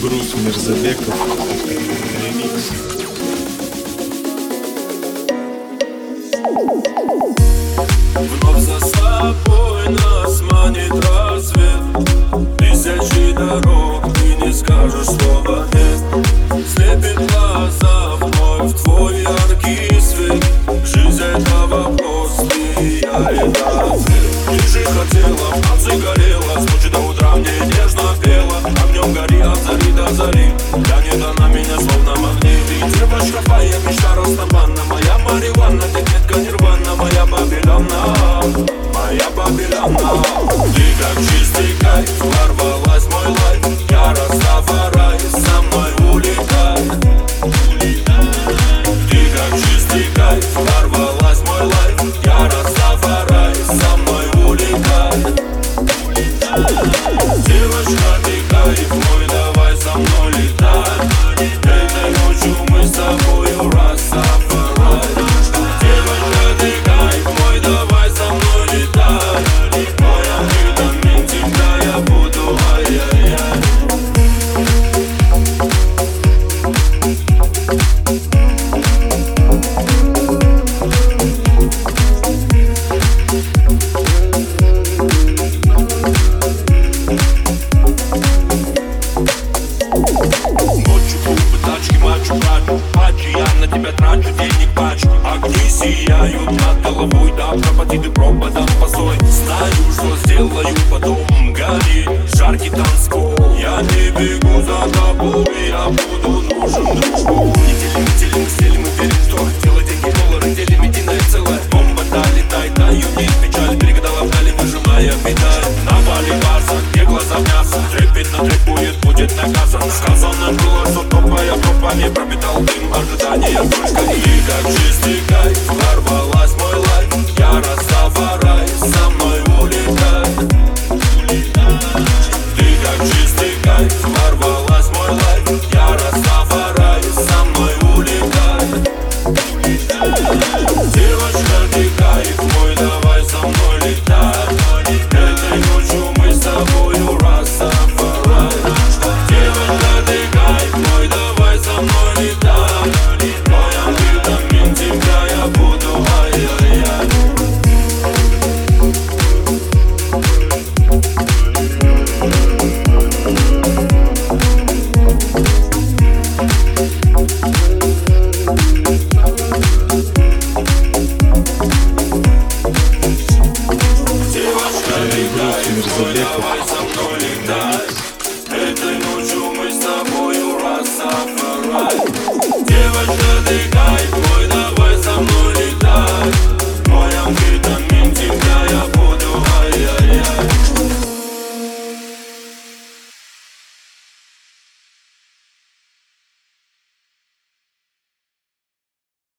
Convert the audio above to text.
Эльбрус Мирзабеков, ремикс. Вновь за собой нас манит рассвет. Тысячи дорог, ты не скажешь слова нет. Слепит глаза вновь твой яркий свет. Жизнь — это вопрос, ты я или ответ. Ты же хотела, в танце горела, с ночи до утра мне нежно пела. Огнем гори от зари до зари, тянет она меня словно магнит. И девочка твоя мечта разнобанна, моя Мариванна, ты метка нирвана, моя Бабилона, моя Бабилона. Ты как чистый кайф, ворвалась в мой лайф. Я Растафарай, со мной улетай. Ты как чистый кайф, ворвалась в мой лайф. Я Растафарай, со мной улетай. Девочка, ты кайф мой, давай со мной летай. Этой ночью мы с тобою Растафарай. Девочка, ты кайф мой, давай со мной летай. Моя витамин, тебя я буду, ай-яй-яй. Ночью клубы, тачки, мачу, крачу, пачи. Я на тебя трачу денег пачку. Огни сияют над головой, да пропади ты пропадом постой. Знаю, что сделаю потом, гори жаркий танцпол. Я не бегу за тобой, я буду нужен дружку. Не делим все